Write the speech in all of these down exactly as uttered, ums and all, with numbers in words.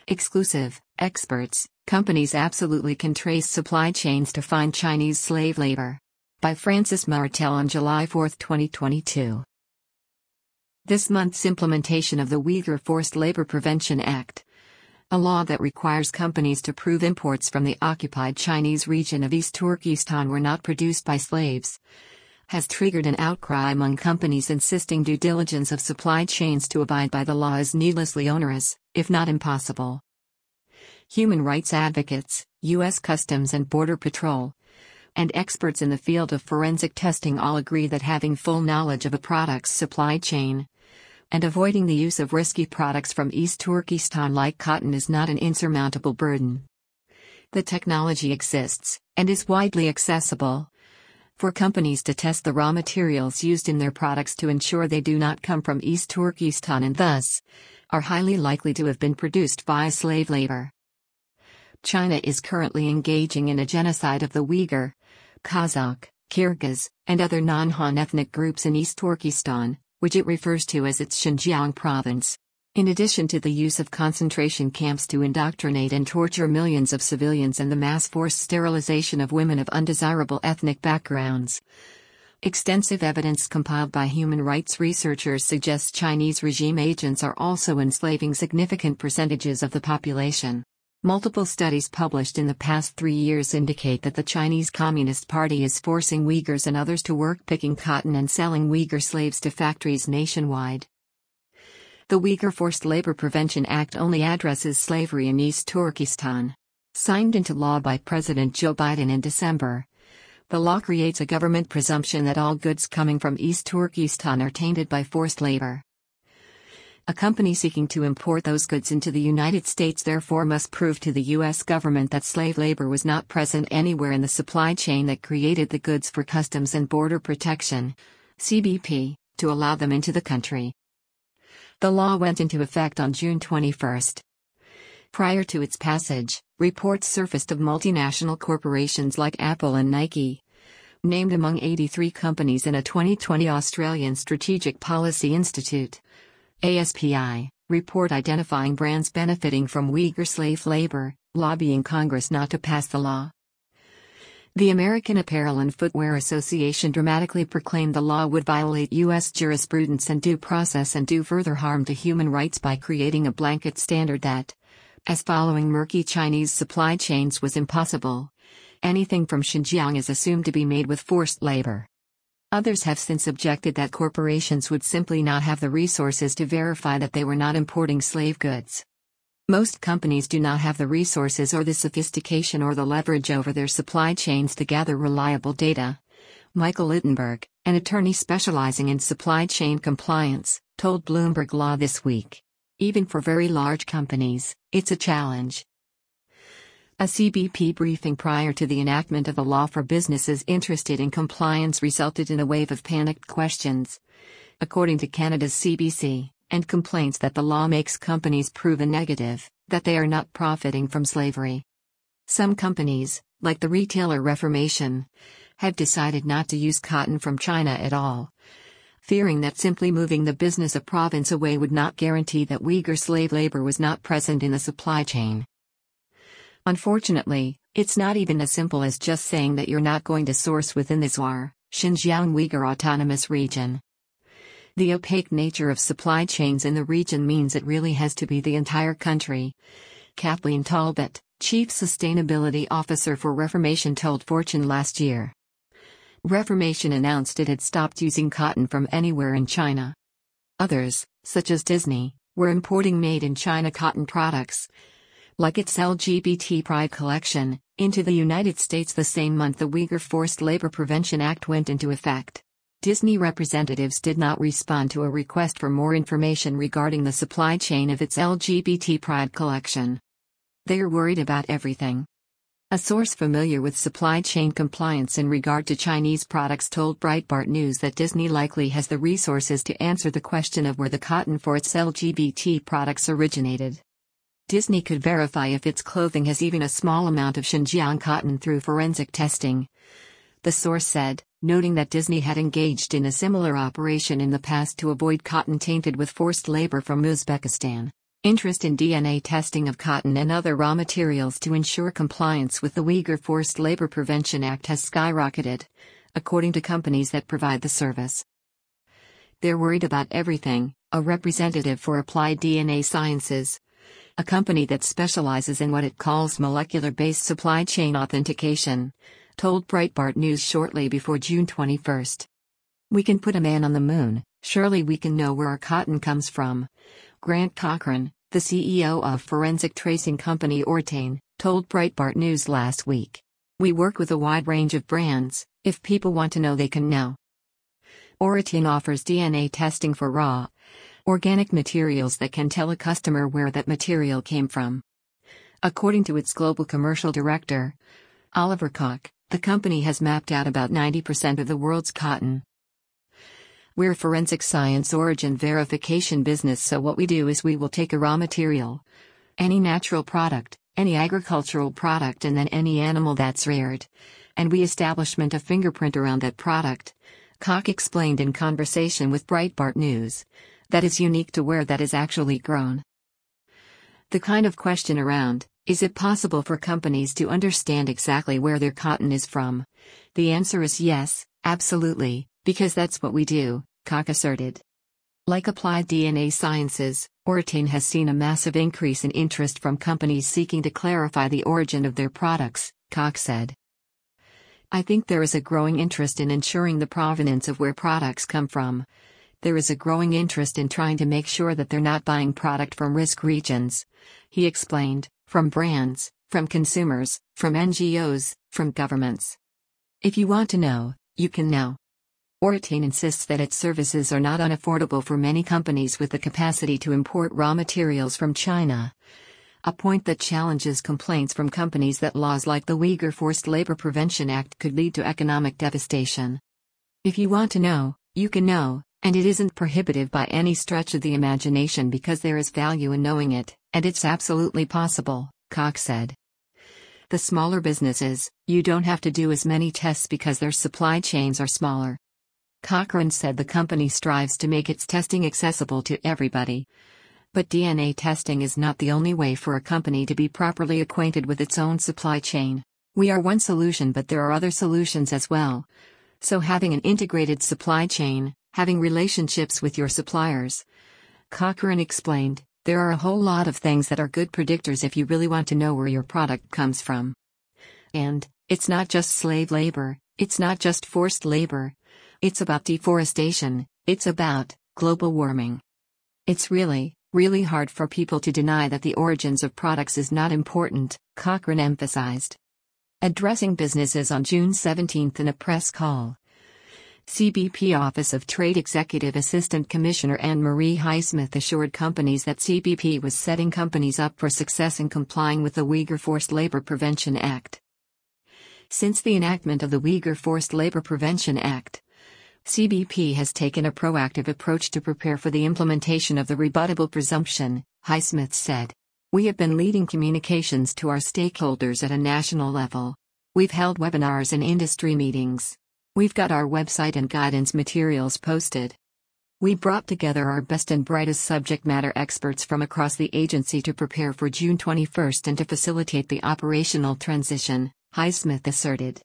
Exclusive, experts, companies absolutely can trace supply chains to find Chinese slave labor. By Francis Martel on July fourth, twenty twenty-two. This month's implementation of the Uyghur Forced Labor Prevention Act, a law that requires companies to prove imports from the occupied Chinese region of East Turkestan were not produced by slaves, has triggered an outcry among companies insisting due diligence of supply chains to abide by the law is needlessly onerous, if not impossible. Human rights advocates, U S Customs and Border Patrol, and experts in the field of forensic testing all agree that having full knowledge of a product's supply chain and avoiding the use of risky products from East Turkestan like cotton is not an insurmountable burden. The technology exists, and is widely accessible, for companies to test the raw materials used in their products to ensure they do not come from East Turkestan and thus are highly likely to have been produced via slave labor. China is currently engaging in a genocide of the Uyghur, Kazakh, Kyrgyz, and other non-Han ethnic groups in East Turkestan, which it refers to as its Xinjiang province. In addition to the use of concentration camps to indoctrinate and torture millions of civilians and the mass forced sterilization of women of undesirable ethnic backgrounds, extensive evidence compiled by human rights researchers suggests Chinese regime agents are also enslaving significant percentages of the population. Multiple studies published in the past three years indicate that the Chinese Communist Party is forcing Uyghurs and others to work picking cotton and selling Uyghur slaves to factories nationwide. The Uyghur Forced Labor Prevention Act only addresses slavery in East Turkestan. Signed into law by President Joe Biden in December, the law creates a government presumption that all goods coming from East Turkestan are tainted by forced labor. A company seeking to import those goods into the United States therefore must prove to the U S government that slave labor was not present anywhere in the supply chain that created the goods for Customs and Border Protection, C B P, to allow them into the country. The law went into effect on June twenty-first. Prior to its passage, reports surfaced of multinational corporations like Apple and Nike, named among eighty-three companies in a twenty twenty Australian Strategic Policy Institute (A S P I) report identifying brands benefiting from Uyghur slave labor, lobbying Congress not to pass the law. The American Apparel and Footwear Association dramatically proclaimed the law would violate U S jurisprudence and due process and do further harm to human rights by creating a blanket standard that, as following murky Chinese supply chains was impossible, anything from Xinjiang is assumed to be made with forced labor. Others have since objected that corporations would simply not have the resources to verify that they were not importing slave goods. Most companies do not have the resources or the sophistication or the leverage over their supply chains to gather reliable data. Michael Littenberg, an attorney specializing in supply chain compliance, told Bloomberg Law this week. Even for very large companies, it's a challenge. A C B P briefing prior to the enactment of the law for businesses interested in compliance resulted in a wave of panicked questions, according to Canada's C B C, and complaints that the law makes companies prove a negative, that they are not profiting from slavery. Some companies, like the retailer Reformation, have decided not to use cotton from China at all, fearing that simply moving the business a province away would not guarantee that Uyghur slave labor was not present in the supply chain. Unfortunately, it's not even as simple as just saying that you're not going to source within the Z W A R, Xinjiang Uyghur Autonomous Region. The opaque nature of supply chains in the region means it really has to be the entire country. Kathleen Talbot, Chief Sustainability Officer for Reformation, told Fortune last year. Reformation announced it had stopped using cotton from anywhere in China. Others, such as Disney, were importing made-in-China cotton products, like its L G B T Pride collection, into the United States the same month the Uyghur Forced Labor Prevention Act went into effect. Disney representatives did not respond to a request for more information regarding the supply chain of its L G B T Pride collection. They are worried about everything. A source familiar with supply chain compliance in regard to Chinese products told Breitbart News that Disney likely has the resources to answer the question of where the cotton for its L G B T products originated. Disney could verify if its clothing has even a small amount of Xinjiang cotton through forensic testing, the source said, noting that Disney had engaged in a similar operation in the past to avoid cotton tainted with forced labor from Uzbekistan. Interest in D N A testing of cotton and other raw materials to ensure compliance with the Uyghur Forced Labor Prevention Act has skyrocketed, according to companies that provide the service. They're worried about everything, a representative for Applied D N A Sciences, a company that specializes in what it calls molecular-based supply chain authentication, told Breitbart News shortly before June twenty-first. "We can put a man on the moon, surely we can know where our cotton comes from," Grant Cochran, the C E O of forensic tracing company Ortain, told Breitbart News last week. "We work with a wide range of brands. If people want to know, they can know." Ortain offers D N A testing for raw, organic materials that can tell a customer where that material came from. According to its global commercial director, Oliver Koch, the company has mapped out about ninety percent of the world's cotton. "We're a forensic science origin verification business, so what we do is we will take a raw material, any natural product, any agricultural product, and then any animal that's reared, and we establishment a fingerprint around that product," Koch explained in conversation with Breitbart News, "that is unique to where that is actually grown." The kind of question around, is it possible for companies to understand exactly where their cotton is from? The answer is yes, absolutely, because that's what we do, Koch asserted. Like Applied D N A Sciences, Ortain has seen a massive increase in interest from companies seeking to clarify the origin of their products, Koch said. "I think there is a growing interest in ensuring the provenance of where products come from. There is a growing interest in trying to make sure that they're not buying product from risk regions," he explained, "from brands, from consumers, from N G Os, from governments. If you want to know, you can know." Ortain insists that its services are not unaffordable for many companies with the capacity to import raw materials from China, a point that challenges complaints from companies that laws like the Uyghur Forced Labor Prevention Act could lead to economic devastation. "If you want to know, you can know, and it isn't prohibitive by any stretch of the imagination because there is value in knowing it, and it's absolutely possible," Koch said. "The smaller businesses, you don't have to do as many tests because their supply chains are smaller." Cochran said the company strives to make its testing accessible to everybody. But D N A testing is not the only way for a company to be properly acquainted with its own supply chain. "We are one solution, but there are other solutions as well. So having an integrated supply chain, having relationships with your suppliers," Cochran explained, "there are a whole lot of things that are good predictors if you really want to know where your product comes from. And, it's not just slave labor, it's not just forced labor. It's about deforestation, it's about global warming. It's really, really hard for people to deny that the origins of products is not important," Cochran emphasized. Addressing businesses on June seventeenth in a press call, C B P Office of Trade Executive Assistant Commissioner Anne-Marie Highsmith assured companies that C B P was setting companies up for success in complying with the Uyghur Forced Labor Prevention Act. Since the enactment of the Uyghur Forced Labor Prevention Act, C B P has taken a proactive approach to prepare for the implementation of the rebuttable presumption, Highsmith said. "We have been leading communications to our stakeholders at a national level. We've held webinars and industry meetings. We've got our website and guidance materials posted. We brought together our best and brightest subject matter experts from across the agency to prepare for June twenty-first and to facilitate the operational transition," Highsmith asserted.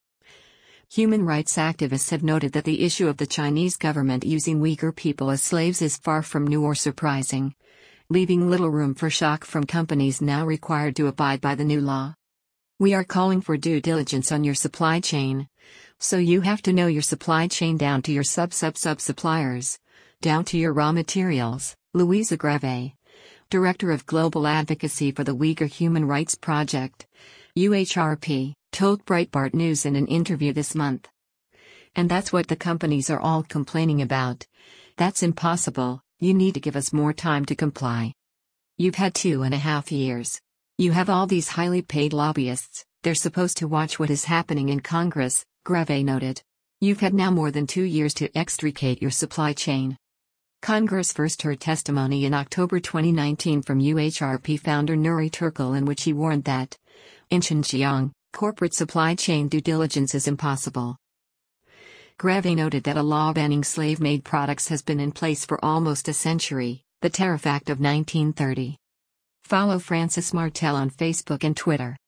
Human rights activists have noted that the issue of the Chinese government using Uyghur people as slaves is far from new or surprising, leaving little room for shock from companies now required to abide by the new law. "We are calling for due diligence on your supply chain. So you have to know your supply chain down to your sub-sub-sub-suppliers, down to your raw materials," Louisa Greve, Director of Global Advocacy for the Uyghur Human Rights Project, U H R P, told Breitbart News in an interview this month. "And that's what the companies are all complaining about. That's impossible, you need to give us more time to comply. You've had two and a half years. You have all these highly paid lobbyists, they're supposed to watch what is happening in Congress," Greve noted. "You've had now more than two years to extricate your supply chain." Congress first heard testimony in October twenty nineteen from U H R P founder Nuri Turkal, in which he warned that, in Xinjiang, corporate supply chain due diligence is impossible. Greve noted that a law banning slave-made products has been in place for almost a century, The Tariff Act of nineteen thirty. Follow Francis Martel on Facebook and Twitter.